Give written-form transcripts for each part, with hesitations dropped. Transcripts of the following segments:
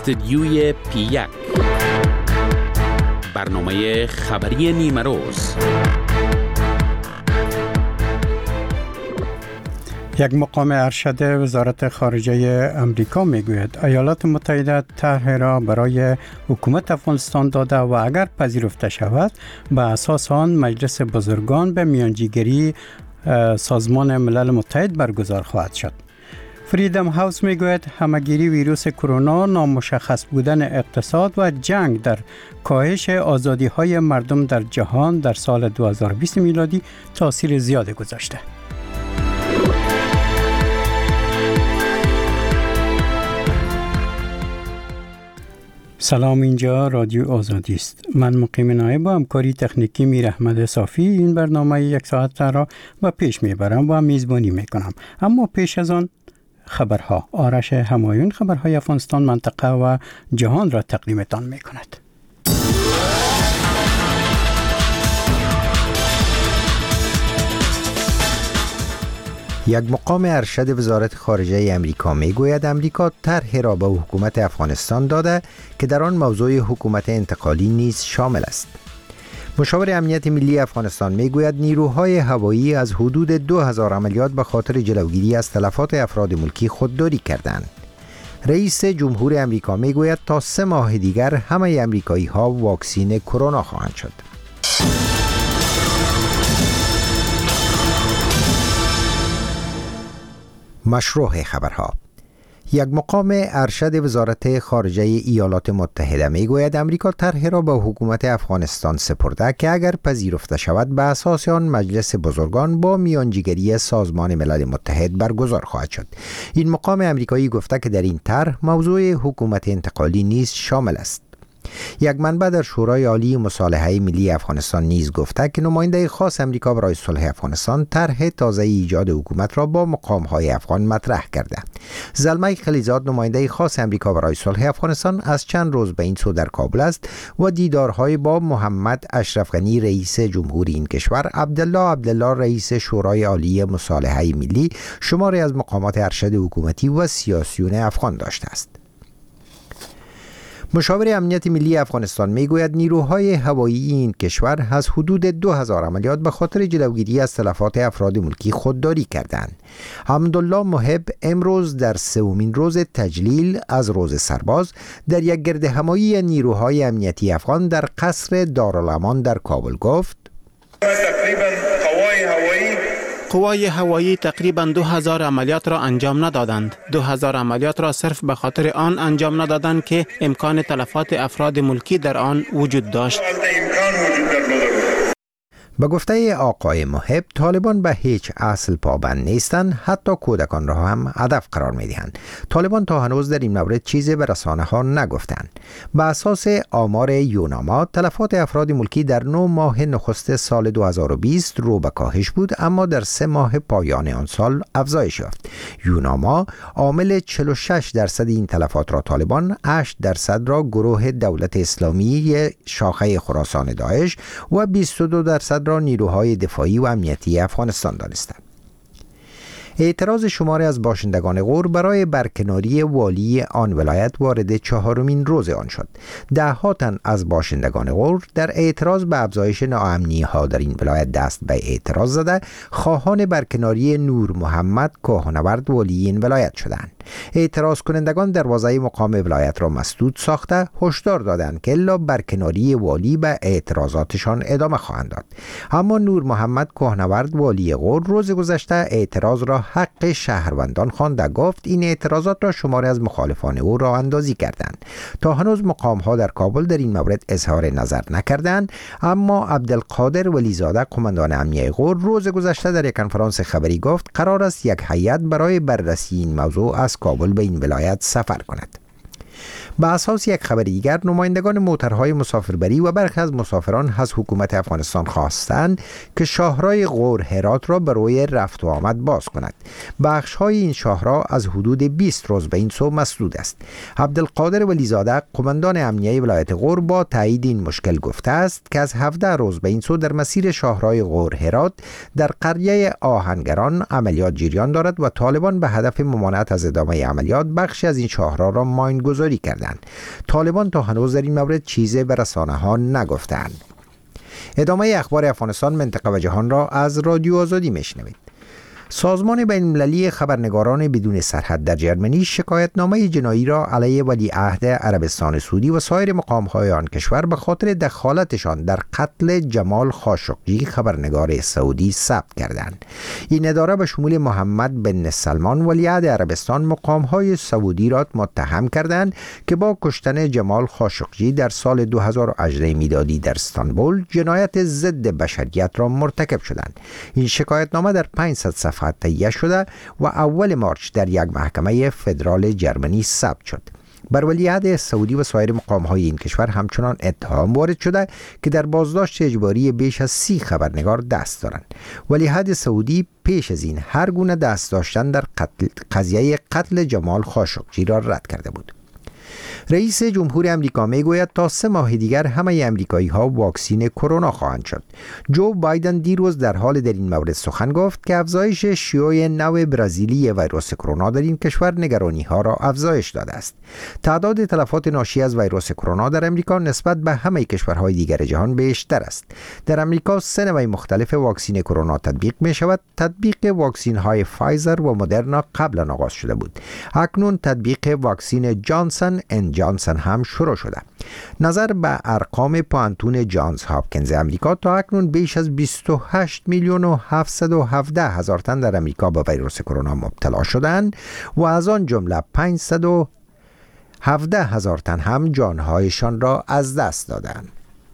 استدیوی P1 برنامه خبری نیمه روز. یک مقام ارشد وزارت خارجه امریکا میگوید ایالات متحده طرح را برای حکومت افغانستان داده و اگر پذیرفته شود به اساس آن مجلس بزرگان به میانجیگری سازمان ملل متحد برگزار خواهد شد. فریدم هاوس میگوید همه‌گیری ویروس کرونا، نامشخص بودن اقتصاد و جنگ در کاهش آزادی‌های مردم در جهان در سال 2020 میلادی تاثیر زیادی گذاشته. سلام، اینجا رادیو آزادی است. من مقیم نایب با همکاری تکنیکی میر احمد صافی این برنامه یک ساعت را به پیش میبرم و میزبانی میکنم. اما پیش از آن خبرها. آرش همایون خبرهای افغانستان، منطقه و جهان را تقدیمتان میکند. یک مقام ارشد وزارت خارجه امریکا میگوید امریکا طرحی را به حکومت افغانستان داده که در آن موضوع حکومت انتقالی نیز شامل است. مشاور امنیت ملی افغانستان میگوید نیروهای هوایی از حدود 2000 عملیات به خاطر جلوگیری از تلفات افراد ملکی خودداری کردند. رئیس جمهور امریکا میگوید تا 3 ماه دیگر همه امریکایی ها واکسین کرونا خواهند شد. مشروع خبرها. یک مقام ارشد وزارت خارجه ایالات متحده میگوید امریکا طرحی را به حکومت افغانستان سپرده که اگر پذیرفته شود به اساس آن مجلس بزرگان با میانجیگری سازمان ملل متحد برگزار خواهد شد. این مقام امریکایی گفته که در این طرح موضوع حکومت انتقالی نیز شامل است. یک منبع در شورای عالی مصالحه ملی افغانستان نیز گفته که نماینده خاص امریکا برای صلح افغانستان طرح تازه ایجاد حکومت را با مقام‌های افغان مطرح کرده. زلمه خلیزاد نماینده خاص امریکا برای صلح افغانستان از چند روز به این سو در کابل است و دیدارهای با محمد اشرف غنی رئیس جمهور این کشور، عبدالله رئیس شورای عالی مصالحه ملی، شماری از مقامات ارشد حکومتی و سیاسیون افغان داشته است. مشاور امنیت ملی افغانستان میگوید نیروهای هوایی این کشور از حدود 2000 عملیات به خاطر جلوگیری از تلفات افراد ملکی خودداری کردند. حمدالله محب امروز در 3مین روز تجلیل از روز سرباز در یک گردهمایی نیروهای امنیتی افغان در قصر دارالامان در کابل گفت: قوای هوایی تقریباً 2000 عملیات را انجام ندادند. 2000 عملیات را صرف به خاطر آن انجام ندادند که امکان تلفات افراد ملکی در آن وجود داشت. به گفته آقای محب، طالبان به هیچ اصل پابند نیستند، حتی کودکان را هم هدف قرار می‌دهند. طالبان تا هنوز در این مورد چیزی به رسانه‌ها نگفتند. به اساس آمار یوناما، تلفات افراد ملکی در 9 ماه نخست سال 2020 رو به کاهش بود، اما در 3 ماه پایان آن سال افزایش یافت. یوناما عامل 46% این تلفات را طالبان، 8% را گروه دولت اسلامی شاخه خراسان داعش و 22% را نیروهای دفاعی و امنیتی افغانستان دانستند. اعتراض شماری از باشندگان غور برای برکناری والی آن ولایت وارد 4مین روز آن شد. 10 تن از باشندگان غور در اعتراض به افزایش ناامنی‌ها در این ولایت دست به اعتراض زده خواهان برکناری نور محمد کوهنورد والی این ولایت شدند. اعتراض کنندگان دروازه مقام ولایت را مسدود ساخته هشدار دادند که الا برکناری والی به اعتراضاتشان ادامه خواهند داد. اما نور محمد کوهنورد والی غور روز گذشته اعتراض را حق شهروندان خوانده گفت این اعتراضات را شماری از مخالفان او راه اندازی کردند. تا هنوز مقام‌ها در کابل در این مورد اظهار نظر نکردند، اما عبدالقادر ولیزاده قماندان امنیه غور روز گذشته در یک کنفرانس خبری گفت قرار است یک هیئت برای بررسی این موضوع از کابل به این ولایت سفر کند. به اساس یک خبر دیگر، نمایندگان موترهای مسافربری و برخی از مسافران از حکومت افغانستان خواستند که شاهراه غور هرات را برای رفت و آمد باز کند. بخش‌های این شاهراه از حدود 20 روز به این سو مسدود است. عبدالقادر ولیزاده قماندان امنیه ولایت غور با تایید این مشکل گفته است که از 17 روز به این سو در مسیر شاهراه غور هرات در قریه آهنگران عملیات جریان دارد و طالبان به هدف ممانعت از ادامه عملیات بخشی از این شاهراه را ماین‌گذاری کرده. کردند. طالبان تا هنوز در این مورد چیزی به رسانه‌ها نگفتند. ادامه اخبار افغانستان، منطقه و جهان را از رادیو آزادی میشنوید. سازمان بین‌المللی خبرنگاران بدون سرحد در جرمنی شکایتنامه جنایی را علیه ولیعهد عربستان سعودی و سایر مقام‌های آن کشور به خاطر دخالتشان در قتل جمال خاشقجی خبرنگار سعودی ثبت کردند. این اداره به شمول محمد بن سلمان ولیعهد عربستان مقام‌های سعودی را متهم کردند که با کشتن جمال خاشقجی در سال 2018 میلادی در استانبول جنایت ضد بشریت را مرتکب شدند. این شکایتنامه در 500 صفحه تهیه شده و اول مارچ در یک محکمه فدرال جرمنی ثبت شد. بر ولیعهد سعودی و سایر مقام‌های این کشور همچنان اتهام وارد شده که در بازداشت اجباری بیش از 30 خبرنگار دست دارند. ولیعهد سعودی پیش از این هر گونه دست داشتن در قضیه قتل جمال خاشقجی را رد کرده بود. رئیس جمهور امریکا میگوید تا 3 ماه دیگر همه امریکایی‌ها واکسین کرونا خواهند شد. جو بایدن دیروز در حال در این مورد سخن گفت که افزایش شیوع نو برزیلی ویروس کرونا در این کشور نگرانی‌ها را افزایش داده است. تعداد تلفات ناشی از ویروس کرونا در امریکا نسبت به همه کشورهای دیگر جهان بیشتر است. در امریکا 3 نوع مختلف واکسین کرونا تطبیق می‌شود. تطبیق واکسین‌های فایزر و مدرنا قبلا آغاز شده بود. اکنون تطبیق واکسین جانسن اند جانسن هم شروع شده. نظر به ارقام پانتون جانز هاپکینز امریکا، تا اکنون بیش از 28 میلیون و 717 هزار تن در امریکا به ویروس کرونا مبتلا شدند و از آن جمله 517 هزار تن هم جانهایشان را از دست دادند.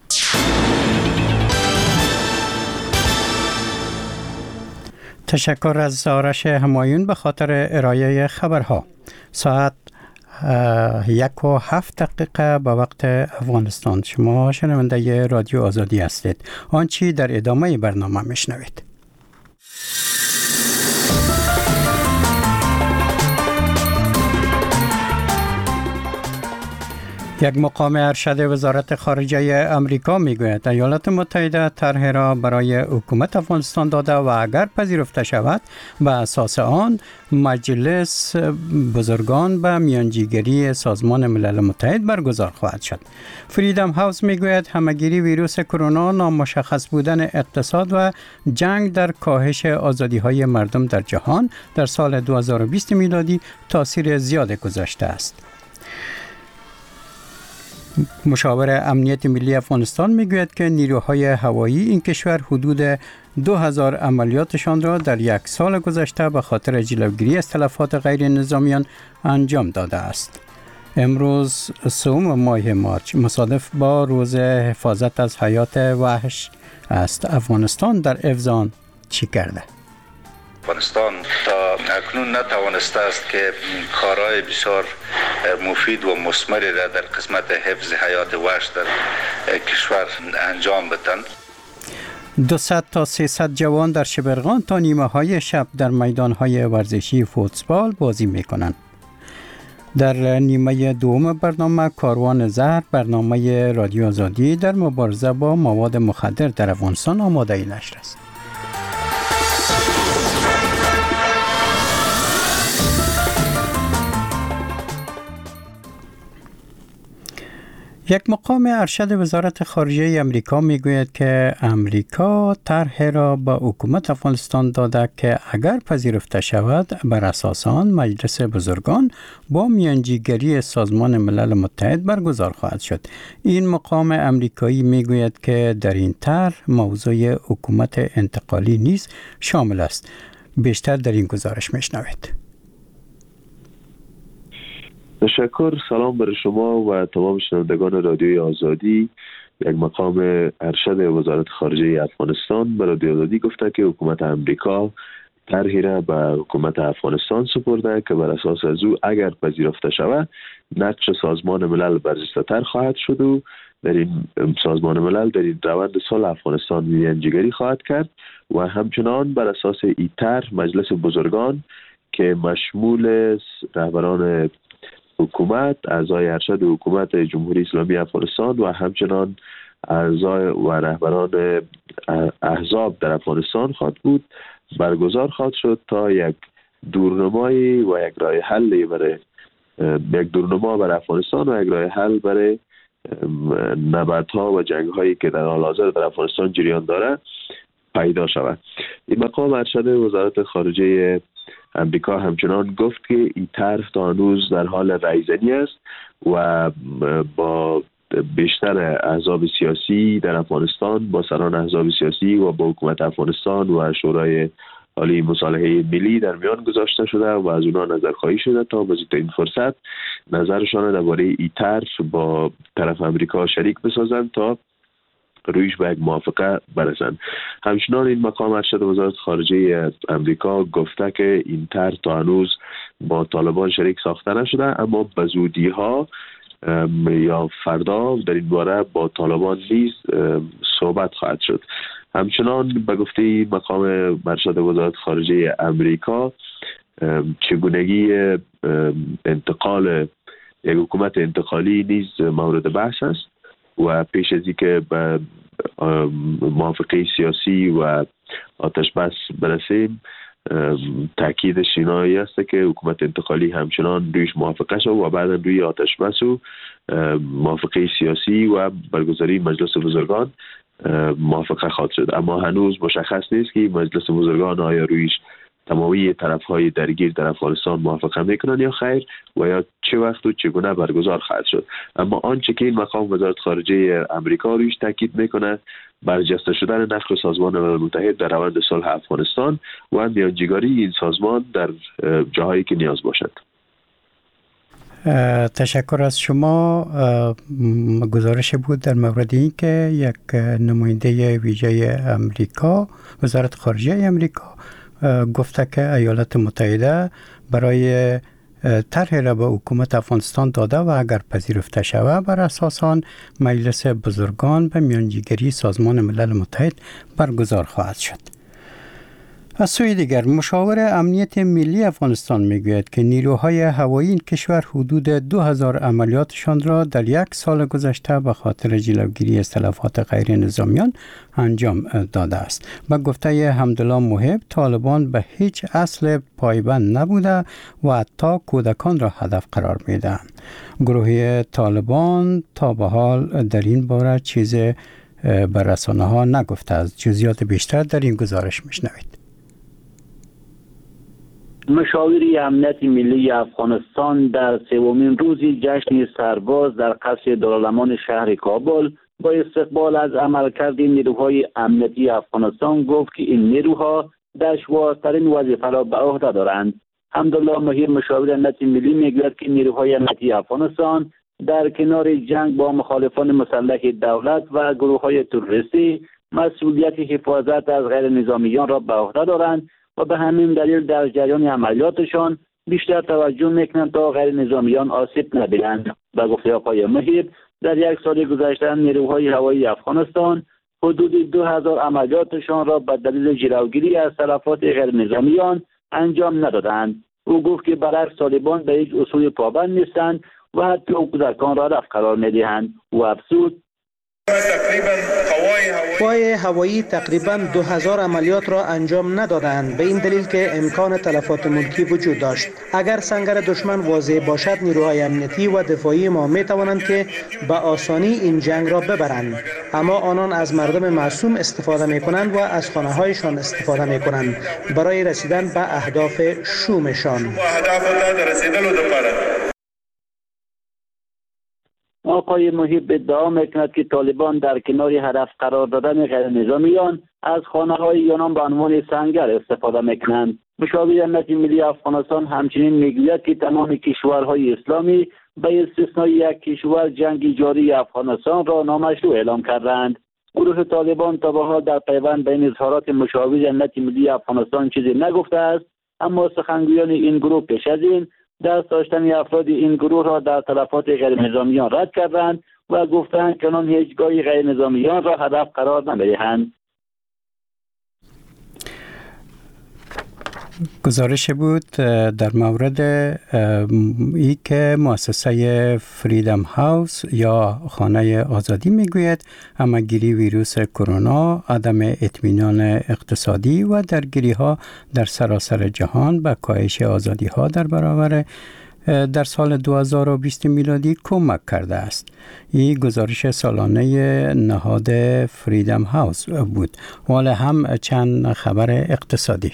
تشکر از آرش همایون به خاطر ارائه خبرها. ساعت 1:07 به وقت افغانستان. شما شنونده رادیو آزادی هستید. آنچه در ادامه برنامه میشنوید. یک مقام ارشد وزارت خارجه امریکا میگوید ایالات متحده طرح را برای حکومت افغانستان داده و اگر پذیرفته شود به اساس آن مجلس بزرگان به میانجیگری سازمان ملل متحد برگزار خواهد شد. فریدم هاوس میگوید همهگیری ویروس کرونا، نامشخص بودن اقتصاد و جنگ در کاهش آزادی های مردم در جهان در سال 2020 میلادی تاثیر زیاد گذاشته است. مشاور امنیت ملی افغانستان میگوید که نیروهای هوایی این کشور حدود 2000 عملیاتشان را در یک سال گذشته به خاطر جلوگیری از تلفات غیر نظامیان انجام داده است. امروز 3 ماه مارچ مصادف با روز حفاظت از حیات وحش است. افغانستان در افزان چی کرده؟ افغانستان تا اکنون نتوانسته است که کارهای بسیار مفید و مثمری را در قسمت حفظ حیات وحش در کشور انجام بدن. 200 تا 300 جوان در شبرغان تا نیمه های شب در میدان های ورزشی فوتبال بازی می کنند. در نیمه دوم برنامه کاروان زهر، برنامه رادیو آزادی در مبارزه با مواد مخدر در افغانستان آماده نشر است. یک مقام ارشد وزارت خارجه امریکا میگوید که امریکا طرح را به حکومت افغانستان داده که اگر پذیرفته شود بر اساس آن مجلس بزرگان با میانجیگری سازمان ملل متحد برگزار خواهد شد. این مقام امریکایی میگوید که در این طرح موضوع حکومت انتقالی نیز شامل است. بیشتر در این گزارش میشنوید. تشکر. سلام بر شما و تمام شنوندگان رادیوی آزادی. یک مقام ارشد وزارت خارجه افغانستان به رادیو آزادی گفته که حکومت امریکا طرحی را به حکومت افغانستان سپرده که بر اساس از او اگر پذیرفته شود نقش سازمان ملل برجسته‌تر خواهد شد و در این سازمان ملل در این روند صلح افغانستان میانجیگری خواهد کرد و همچنان بر اساس این طرح مجلس بزرگان که مشمول رهبران حکومت، اعضای ارشد حکومت جمهوری اسلامی افغانستان و همچنان اعضای و رهبران احزاب در افغانستان خواهد بود، برگزار خواهد شد تا یک دورنمایی و یک راه حلی برای یک دورنما برای افغانستان و یک راه حل برای نبردها و جنگ‌هایی که در حال حاضر در افغانستان جریان داره پیدا شود. این مقام ارشد وزارت خارجه امریکا همچنان گفت که این طرح تا هنوز در حال رایزنی است و با بیشتر احزاب سیاسی در افغانستان، با سران احزاب سیاسی و با حکومت افغانستان و شورای عالی مصالحه ملی در میان گذاشته شده و از اونا نظرخواهی شده تا بزرگترین فرصت نظرشان درباره این طرح با طرف امریکا شریک بسازند تا رویش به یک موافقه برسند. همچنان این مقام ارشد وزارت خارجه امریکا گفته که این طرح تا هنوز با طالبان شریک ساخته نشده، اما به زودی ها یا فردا در این باره با طالبان نیز صحبت خواهد شد. همچنان به گفته مقام ارشد وزارت خارجه امریکا چگونگی انتقال یک حکومت انتقالی نیز مورد بحث است و پیش از اینکه به موافقه سیاسی و آتش بس برسیم تاکیدش اینایی است که حکومت انتقالی همچنان رویش موافقه شد و بعد روی آتش بس و موافقه سیاسی و برگزاری مجلس بزرگان موافقه خواهد شد، اما هنوز مشخص نیست که مجلس بزرگان آیا رویش تمامی طرف‌های درگیر در افغانستان موافقه میکنن یا خیر و یا چه وقت و چگونه برگزار خواهد شد. اما آنچه که این مقام وزارت خارجه امریکا رویش تاکید میکنه برجسته شدن نقش سازمان ملل متحد در روند صلح افغانستان و میانجیگری این سازمان در جاهایی که نیاز باشد. تشکر از شما. گزارش بود در مورد این که یک نماینده ویژه امریکا، وزارت خارجه امریکا، گفته که ایالات متحده برای طرح را به حکومت افغانستان داده و اگر پذیرفته شود بر اساس آن مجلس بزرگان به میانجیگری سازمان ملل متحد برگزار خواهد شد. از سوی دیگر مشاور امنیت ملی افغانستان میگوید که نیروهای هوایی این کشور حدود 2000 عملیاتشان را در یک سال گذشته به خاطر جلوگیری از تلفات غیر نظامیان انجام داده است. به گفته حمدالله محب، طالبان به هیچ اصل پایبند نبوده و حتی کودکان را هدف قرار میدهند. گروه طالبان تا به حال در این باره چیز به رسانه ها نگفته است. جزئیات بیشتر در این گزارش میشنوید. مشاوری امنیت ملی افغانستان در سومین روز جشن سرباز در قصر دارالامان شهر کابل با استقبال از عملکرد نیروهای امنیتی افغانستان گفت که این نیروها دشوارترین وظیفه را به عهده دارند. حمدالله محب، مشاور امنیت ملی، میگوید که نیروهای امنیتی افغانستان در کنار جنگ با مخالفان مسلح دولت و گروه‌های تروریستی مسئولیت حفاظت از غیر نظامیان را به عهده دارند و به همین دلیل در جریان عملیاتشان بیشتر توجه میکنند تا غیر نظامیان آسیب نبینند. به گفته آقای محب، در یک سال گذشته نیروهای هوایی افغانستان حدود 2000 عملیاتشان را به دلیل جلوگیری از تلفات غیر نظامیان انجام ندادند. او گفت که برعکس طالبان به هیچ اصول پابند نیستند و حتی کودکان را هدف قرار میدهند. و افزود قوای هوایی تقریباً 2000 عملیات را انجام ندادند، به این دلیل که امکان تلفات ملکی وجود داشت. اگر سنگر دشمن واضح باشد، نیروهای امنیتی و دفاعی ما می توانند که به آسانی این جنگ را ببرند، اما آنان از مردم معصوم استفاده می کنند و از خانه هایشان استفاده می کنند برای رسیدن به اهداف شومشان. آقای محب ادعا میکند که طالبان در کنار هدف قرار دادن غیر نظامیان از خانه‌های آنان به عنوان سنگر استفاده میکنند. مشاور امنیت ملی افغانستان همچنین میگوید که تمام کشورهای اسلامی به استثنای یک کشور جنگ جاری افغانستان را نامشروع اعلام کردند. گروه طالبان تا به حال در پیوند بین اظهارات مشاور امنیت ملی افغانستان چیزی نگفته است، اما سخنگویان این گروه پیش از این دست داشتن افراد این گروه را در تلفات غیر نظامیان رد کردند و گفتند که آنان هیچگاه غیر نظامیان را هدف قرار نمی‌دهند. گزارش بود در مورد ای که مؤسسه فریدم هاوس یا خانه آزادی میگوید همه‌گیری ویروس کرونا، عدم اطمینان اقتصادی و درگیری ها در سراسر جهان به کاهش آزادی ها در برابر در سال 2020 میلادی کمک کرده است. این گزارش سالانه نهاد فریدم هاوس بود. حالا هم چند خبر اقتصادی.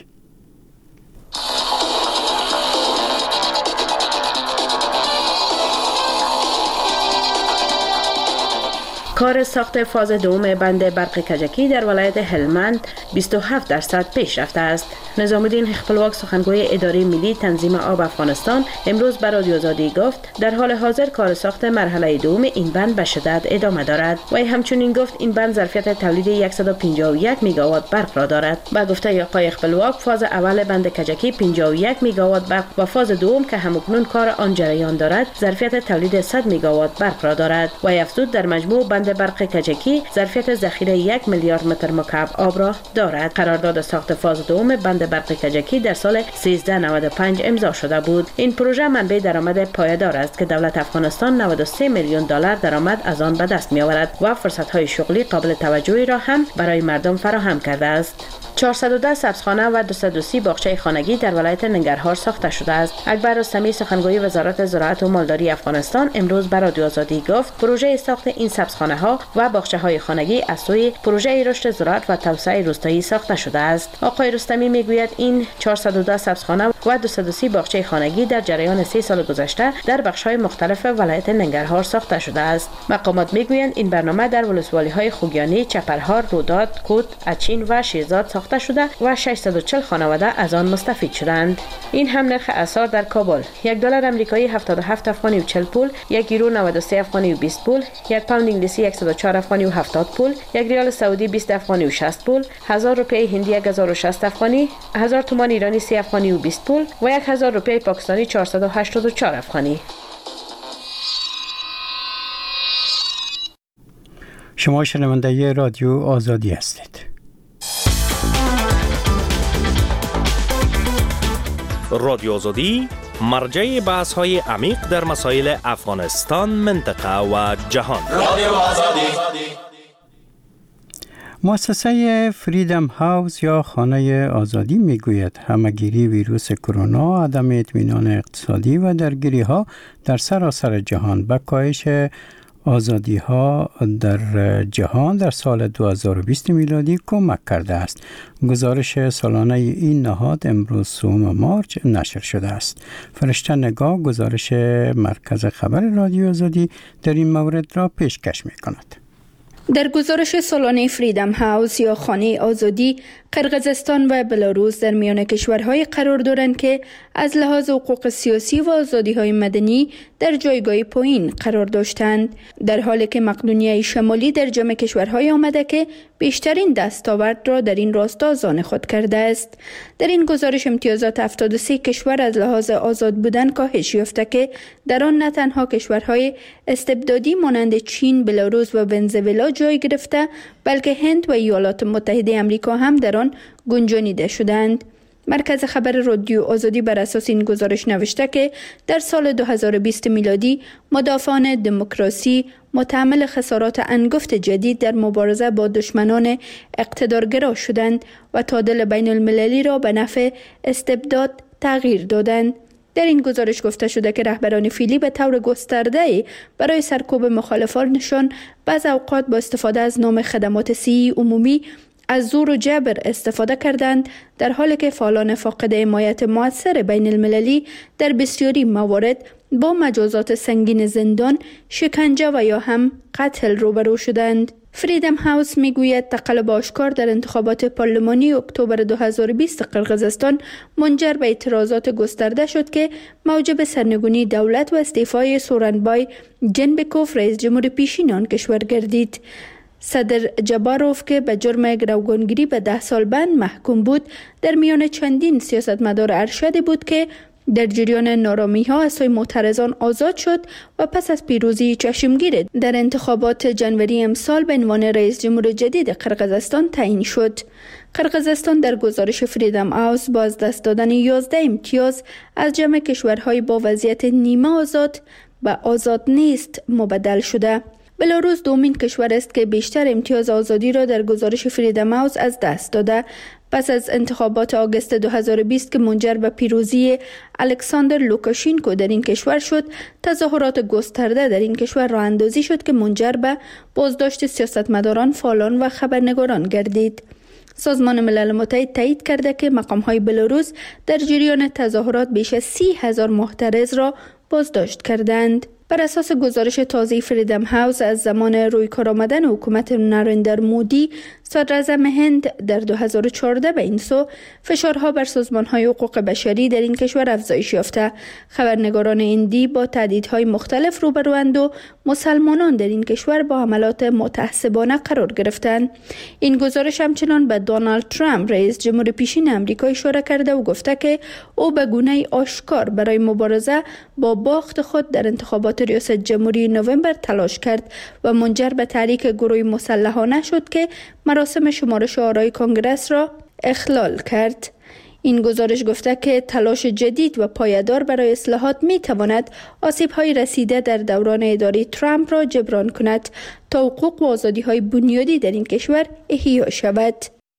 کار ساخت فاز دوم بند برق کجکی در ولایت هلمند 27% پیش رفته است. نظام الدین خپلواک سخنگوی اداره ملی تنظیم آب افغانستان امروز به رادیو آزادی گفت در حال حاضر کار ساخت مرحله دوم این بند به شدت ادامه دارد. و همچنین گفت این بند ظرفیت تولید 151 میگاوات برق را دارد. با گفته آقای خپلواک فاز اول بند کجکی 51 میگاوات برق و فاز دوم که همکنون کار آن جریان دارد ظرفیت تولید 100 میگاوات برق را دارد. و افزود در مجموع بند برق کجکی ظرفیت ذخیره 1 میلیارد متر مکعب آب را دارد. قرارداد ساخت فاز دوم بند برق کجکی در سال 1395 امضا شده بود. این پروژه منبع درآمد پایدار است که دولت افغانستان 93 میلیون دلار درآمد از آن به دست می آورد و فرصت‌های شغلی قابل توجهی را هم برای مردم فراهم کرده است. 410 سبزخانه و 230 باغچه خانگی در ولایت ننگرهار ساخته شده است. اکبر رستمی سخنگوی وزارت زراعت و مالداری افغانستان امروز به رادیو آزادی گفت پروژه ساخت این سبزخانه ها و باغچه های خانگی از سوی پروژه رشد زراعت و توسعه روستایی ساخته شده است. آقای رستمی میگوید این 410 سبزخانه و 230 باغچه خانگی در جریان 3 سال گذشته در بخش‌های مختلف ولایت ننگرهار ساخته شده است. مقامات میگویند این برنامه در ولسوالی‌های خوگیانی، چپرهار، روداد، کوت، اچین و شیرزاد ساخته شده و 640 خانواده از آن مستفید شدند. این هم نرخ اسعار در کابل: $1 آمریکایی 77 افغانی و 40 پول، 1 یورو 93 افغانی و 20 پول، 1 پوند انگلیسی 104 افغانی و 70 پول، 1 ریال سعودی 20 افغانی و 60 پول، 1000 روپیه هندی 1060 افغانی، 1000 تومان ایرانی 30 افغانی و 20 پول و 1000 روپیه پاکستانی 484 افغانی. شما شنونده رادیو آزادی هستید. رادیو آزادی مرجع بحث‌های عمیق در مسائل افغانستان، منطقه و جهان. رادیو آزادی. مؤسسه فریدم هاوس یا خانه آزادی میگوید همه‌گیری ویروس کرونا، عدم اطمینان اقتصادی و درگیری ها در سراسر جهان به کاهش آزادی ها در جهان در سال 2020 میلادی کمک کرده است. گزارش سالانه این نهاد امروز 3 مارس نشر شده است. فرشته نگاه گزارش مرکز خبر رادیو آزادی در این مورد را پیشکش می کند. در گزارش سالانه فریدم هاوس یا خانه آزادی، قرقیزستان و بلاروس در میان کشورهای قرار دارند که از لحاظ حقوق سیاسی و آزادی‌های مدنی در جایگاه پایین قرار داشتند، در حالی که مقدونیه شمالی در جمع کشورهای آمده که بیشترین دستاورد را در این راستا از آن خود کرده است. در این گزارش امتیازات 73 کشور از لحاظ آزاد بودن کاهش یافته که در آن نه تنها کشورهای استبدادی مانند چین، بلاروس و ونزوئلا جای گرفته، بلکه هند و ایالات متحده آمریکا هم در آن گنجانیده شدند. مرکز خبر رادیو آزادی بر اساس این گزارش نوشته که در سال 2020 میلادی مدافعان دموکراسی متحمل خسارات انگفت جدید در مبارزه با دشمنان اقتدارگرا شدند و تعادل بین المللی را به نفع استبداد تغییر دادند. در این گزارش گفته شده که رهبران فعلی به طور گسترده برای سرکوب مخالفانشان بعض اوقات با استفاده از نام خدمات صحی عمومی از زور و جبر استفاده کردند، در حالی که فعالان فاقد حمایت مؤثر بین المللی در بسیاری موارد با مجازات سنگین زندان، شکنجه و یا هم قتل روبرو شدند. فریدم هاوس میگوید تقلب آشکار در انتخابات پارلمانی اکتبر 2020 قرقیزستان منجر به اعتراضات گسترده شد که موجب سرنگونی دولت و استعفای سورنبای جنبکوف رئیس جمهور پیشین آن کشور گردید. صدر جباروف که به جرم گروگانگیری به 10 سال بند محکوم بود، در میان چندین سیاستمدار ارشد بود که در جریان نارامی‌ها از سوی معترضان آزاد شد و پس از پیروزی چشمگیر در انتخابات جنوری امسال به عنوان رئیس جمهور جدید قرقیزستان تعیین شد. قرقیزستان در گزارش فریدم هاوس با از دست دادن 11 امتیاز از جمع کشورهای با وضعیت نیمه آزاد به آزاد نیست مبدل شده. بلاروس دومین کشور است که بیشتر امتیاز آزادی را در گزارش فریدم هاوس از دست داده. پس از انتخابات آگوست 2020 که منجر به پیروزی الکساندر لوکاشینکو در این کشور شد، تظاهرات گسترده در این کشور راه اندازی شد که منجر به بازداشت سیاستمداران، فعالان و خبرنگاران گردید. سازمان ملل متحد تایید کرده که مقام‌های بلاروس در جریان تظاهرات بیش از 30,000 معترض را بازداشت کردند. بر اساس گزارش تازه فریدم هاوس از زمان روی کار آمدن حکومت نریندر مودی صدر اعظم هند در 2014 به این سو فشارها بر سازمان‌های حقوق بشری در این کشور افزایش یافته. خبرنگاران هندی با تهدیدهای مختلف روبروند و مسلمانان در این کشور با حملات متعصبانه قرار گرفتند. این گزارش همچنان به دونالد ترامپ رئیس جمهور پیشین آمریکا اشاره کرده و گفته که او به گونه‌ای آشکار برای مبارزه با باخت خود در انتخابات ریاست جمهوری نوامبر تلاش کرد و منجر به تحریک گروه مسلحانه شد که مراسم شمارش آرای کنگره را اخلال کرد. این گزارش گفته که تلاش جدید و پایدار برای اصلاحات می تواند آسیب‌های رسیده در دوران اداره ترامپ را جبران کند تا حقوق و آزادی‌های بنیادی در این کشور احیا شود.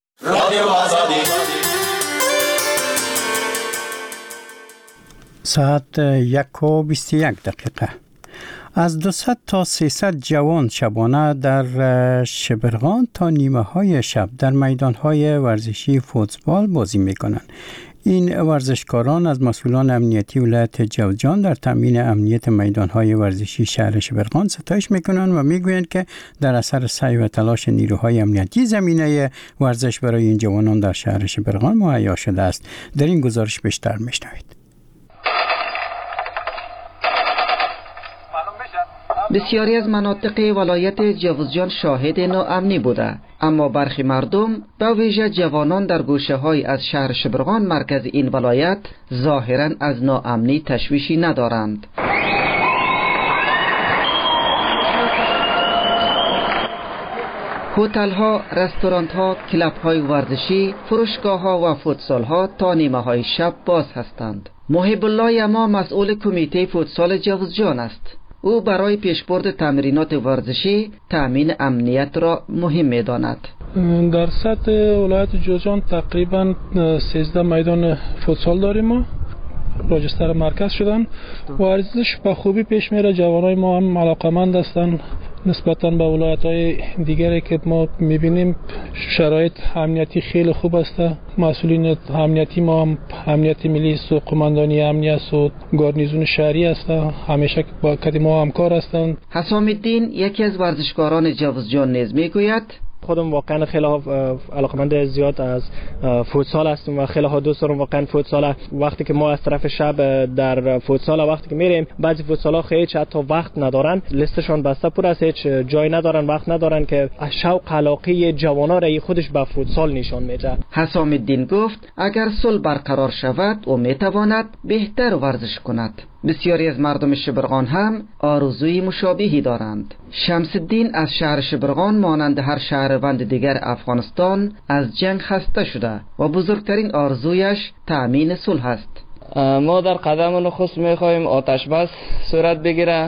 ساعت 1:21. از 200 تا 300 جوان شبانه در شبرغان تا نیمه های شب در میدان های ورزشی فوتبال بازی می کنند. این ورزشکاران از مسئولان امنیتی ولایت جوزجان در تامین امنیت میدان های ورزشی شهر شبرغان ستایش می کنند و می گویند که در اثر سعی و تلاش نیروهای امنیتی زمینه ورزش برای این جوانان در شهر شبرغان مهیا شده است. در این گزارش بیشتر می شنوید. بسیاری از مناطق ولایت جوزجان شاهد ناامنی بوده، اما برخی مردم به ویژه جوانان در گوشه‌های از شهر شبرغان مرکز این ولایت ظاهراً از ناامنی تشویشی ندارند. هتل‌ها، رستوران‌ها، کلاب‌های ورزشی، فروشگاه‌ها و فوتسال‌ها تا نیمه‌های شب باز هستند. محب الله یما مسئول کمیته فوتسال جوزجان است. او برای پیشبرد تمرینات ورزشی تامین امنیت را مهم می‌داند. در سطح ولایت جوزجان تقریباً 13 میدان فوتسال داریم ما. راجستر مرکز شدن. ورزش به خوبی پیش میره. جوانای ما هم علاقمند هستند نسبتاً به ولایت‌های دیگری که ما می‌بینیم. شرایط امنیتی خیلی خوب است. مسئولین امنیتی ما هم امنیت ملی است و قماندانی امنیت و گارنیزون شهری است. همیشه با ما همکار هستند. حسام الدین یکی از ورزشکاران جوزجان نیز میگوید خودم واقعا خیلی علاقمند زیاد از فوتسال هستم و خیلی دوست دارم واقعا فوتسال. وقتی که ما از طرف شب در فوتسال وقتی که میریم بعضی فوتسال ها خیلی حتی وقت ندارن، لیستشون بسته پر است، هیچ جای ندارن، وقت ندارن که شوق علاقه جوانا را خودش به فوتسال نشان میده. حسام الدین گفت اگر صلح برقرار شود او میتواند بهتر ورزش کند. بسیاری از مردم شبرغان هم آرزوی مشابهی دارند. شمس الدین از شهر شبرغان مانند هر شهروند دیگر افغانستان از جنگ خسته شده و بزرگترین آرزویش تأمین صلح است. ما در قدم نخست میخواهیم آتش بس صورت بگیره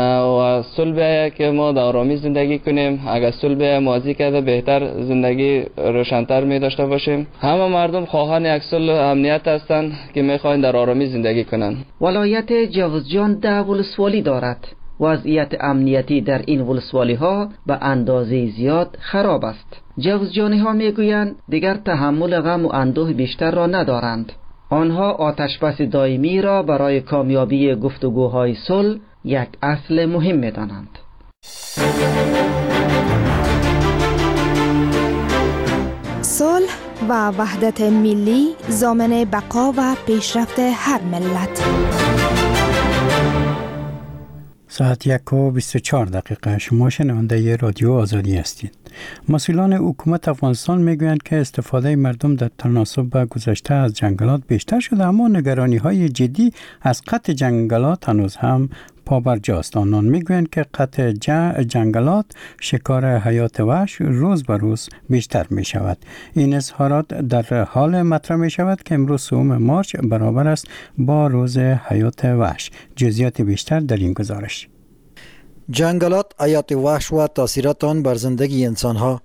و صلح بیاید که ما در آرامی زندگی کنیم. اگر صلح بیاید ماضی کرده بهتر زندگی روشن‌تر می داشته باشیم. همه مردم خواهان یک صلح امنیت هستند که میخواهند در آرامی زندگی کنند. ولایت جوزجان 10 ولسوالی دارد. وضعیت امنیتی در این ولسوالی ها به اندازه زیاد خراب است. جوزجانی ها میگویند دیگر تحمل غم و اندوه بیشتر را ندارند. آنها آتشبس دائمی را برای کامیابی گفتگوهای صلح یک اصل مهم می‌دانند. صلح و وحدت ملی ضامن بقا و پیشرفت هر ملت. ساعت 1:24 شما شنونده رادیو آزادی هستید. مسئولان حکومت افغانستان میگویند که استفاده مردم در تناسب با گذشته از جنگلات بیشتر شده، اما نگرانی‌های جدی از قطع جنگلات هنوز هم پابرجاست. آنان میگویند که قطع جنگلات شکار حیات وحش روز به روز بیشتر می شود. این اظهارات در حال مطرح می شود که امروز 3 مارس برابر است با روز حیات وحش. جزئیات بیشتر در این گزارش. جنگلات، حیات وحش و تاثیرات آن بر زندگی انسان‌ها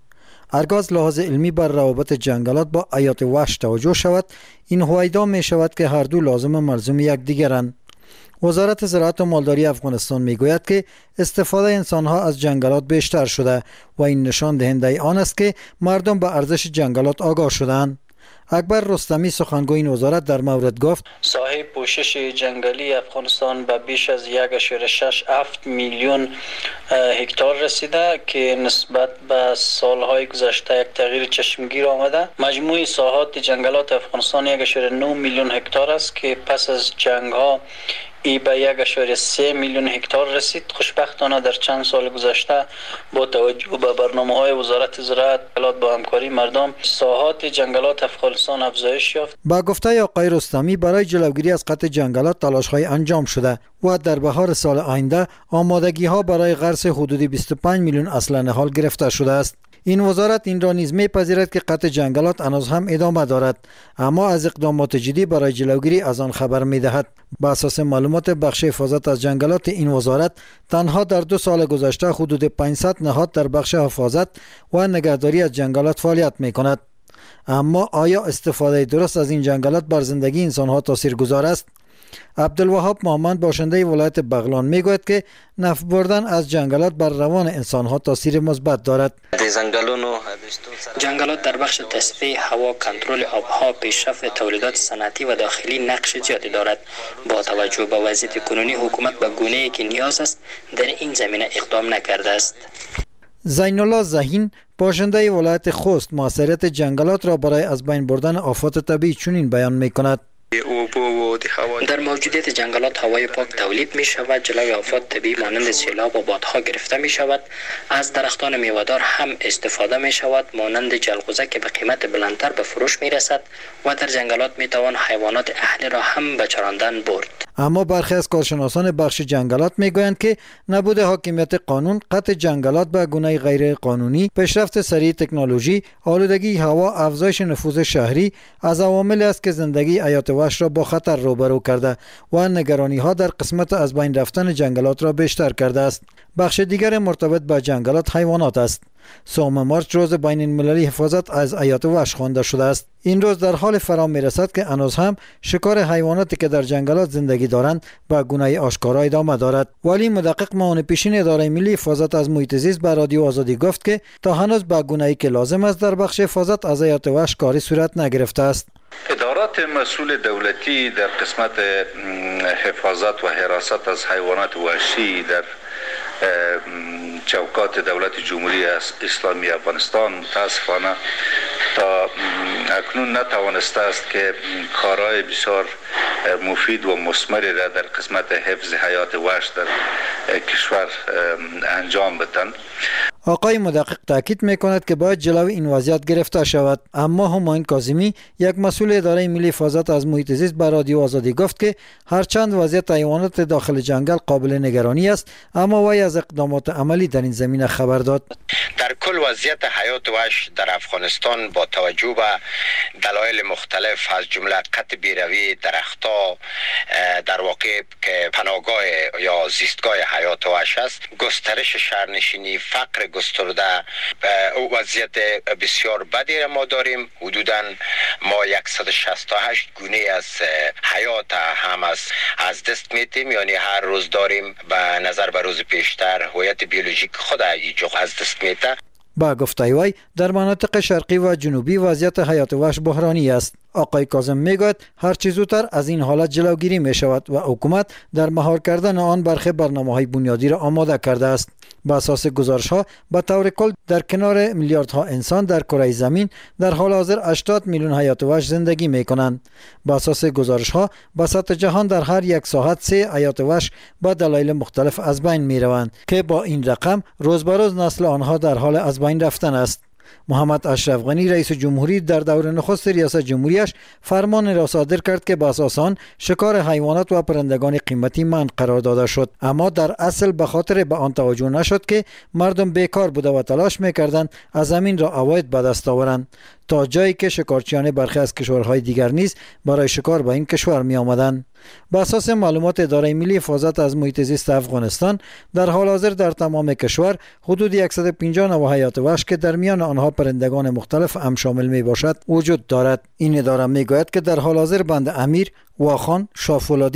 هرگاه از لحاظ علمی بر روابط جنگلات با حیات وحش توجه شود، این هویدا می شود که هر دو لازم و ملزوم یکدیگرند. وزارت زراعت و مالداری افغانستان میگوید که استفاده انسانها از جنگلات بیشتر شده و این نشان دهنده آن است که مردم به ارزش جنگلات آگاه شدند. اکبر رستمی سخنگوی این وزارت در مورد گفت صاحب پوشش جنگلی افغانستان به بیش از 1.67 میلیون هکتار رسیده که نسبت به سالهای گذشته یک تغییر چشمگیر آمده. مجموع ساحات جنگلات افغانستان 1.9 میلیون هکتار است که پس از جنگ ها ای به 1.3 میلیون هکتار رسید. خوشبختانه در چند سال گذشته با توجه به برنامه‌های وزارت زراعت با همکاری مردم ساحات جنگلات افغانستان افزایش یافت. با گفته آقای رستمی برای جلوگیری از قطع جنگلات تلاش‌های انجام شده و در بهار سال آینده آمادگی‌ها برای غرس حدود 25 میلیون اصل نهال گرفته شده است. این وزارت این را نیز می‌پذیرد که قطع جنگلات هنوز هم ادامه دارد، اما از اقدامات جدی برای جلوگیری از آن خبر می‌دهد. بر اساس معلومات بخش حفاظت از جنگلات این وزارت تنها در 2 سال گذشته حدود 500 نهاد در بخش حفاظت و نگهداری از جنگلات فعالیت می‌کند. اما آیا استفاده درست از این جنگلات بر زندگی انسان‌ها تاثیرگذار است؟ عبدالوهاب محمد باشنده ولایت بغلان میگوید که نفع بردن از جنگلات بر روان انسان‌ها تاثیر مثبت دارد. جنگلات در بخش تصفیه هوا، کنترل آبها، پیشرفت تولیدات صنعتی و داخلی نقش زیادی دارد. با توجه به وضعیت کنونی حکومت به گونه‌ای که نیاز است در این زمینه اقدام نکرده است. زین الله زهین باشنده ولایت خوست موثریت جنگلات را برای از بین بردن آفات طبیعی چنین بیان می‌کند. در موجودیت جنگلات هوای پاک تولید می شود، جلوی آفات طبیعی مانند سیلاب و بادها گرفته می شود. از درختان میوه‌دار هم استفاده می شود مانند جلغوزه که به قیمت بلندتر به فروش می رسد و در جنگلات می توان حیوانات اهلی را هم به چراندن برد. اما برخی از کارشناسان بخش جنگلات میگویند که نبود حاکمیت قانون، قطع جنگلات به گونه غیر قانونی، پیشرفت سریع تکنولوژی، آلودگی هوا، افزایش نفوذ شهری از عواملی است که زندگی حیات وحش را با خطر روبرو کرده و نگرانی ها در قسمت از بین رفتن جنگلات را بیشتر کرده است. بخش دیگر مرتبط با جنگلات حیوانات است. 3 مارس روز بین المللی حفاظت از حیات وحش خوانده شده است. این روز در حال فرا میرسد که هنوز هم شکار حیواناتی که در جنگلات زندگی دارند به گونه آشکارا ادامه دارد. ولی مدقق معاون پیشین اداره ملی حفاظت از محیط زیست به رادیو آزادی گفت که تا هنوز به گونه‌ای که لازم است در بخش حفاظت از حیات وحش کاری صورت نگرفته است. ادارات مسئول دولتی در قسمت حفاظت و حراست از حیوانات وحشی در چوکات دولت جمهوری اسلامی افغانستان متاسفانه تا اکنون نتوانسته است که کارهای بسیار مفید و مثمری را در قسمت حفظ حیات وحش در کشور انجام بدن. آقای مدقق تاکید میکند که باید جلوی این وضعیت گرفته شود. اما همایون کاظمی یک مسئول اداره ملی حفاظت از محیط زیست به رادیو آزادی گفت که هرچند وضعیت حیوانات داخل جنگل قابل نگرانی است، اما وی از اقدامات عملی در این زمینه خبر داد. در کل وضعیت حیات وحش در افغانستان با توجه به دلایل مختلف از جمله قطع بیروی درخت‌ها در واقع که پناهگاه یا زیستگاه حیات وحش است، گسترش شهرنشینی، فقر گسترده، وضعیت بسیار بدی را ما داریم. حدوداً ما 168 گونه از حیات هم از دست میتیم، یعنی هر روز داریم به نظر به روز پیشتر هویت بیولوژیک خود از دست میته. با گفته وی در مناطق شرقی و جنوبی وضعیت حیات وحش بحرانی است. آقای کاظم میگوید هر چه زودتر از این حالت جلوگیری می شود و حکومت در مهار کردن آن برخی برنامه‌های بنیادی را آماده کرده است. با اساس گزارش‌ها به طور کل در کنار میلیاردها انسان در کره زمین در حال حاضر 80 میلیون حیات وحش زندگی می‌کنند. با اساس گزارش‌ها به سطح جهان در هر یک ساعت 3 حیات وحش با دلایل مختلف از بین می‌روند که با این رقم روز به روز نسل آنها در حال از بین رفتن است. محمد اشرف غنی رئیس جمهوری در دور نخست ریاست جمهوریش فرمان را صادر کرد که به اساس آن شکار حیوانات و پرندگان قیمتی منع قرار داده شد، اما در اصل به خاطر به آن توجه نشد که مردم بیکار بوده و تلاش می‌کردند از زمین را عواید به دست آورند. تا جایی که شکارچیان برخی از کشورهای دیگر نیز برای شکار به این کشور می آمدند. بر اساس معلومات اداره ملی حفاظت از محیط زیست افغانستان، در حال حاضر در تمام کشور حدود 150 نوع حیات وحش که در میان آنها پرندگان مختلف هم شامل می باشد وجود دارد. این اداره می گوید که در حال حاضر بند امیر، واخان، شاه فولادی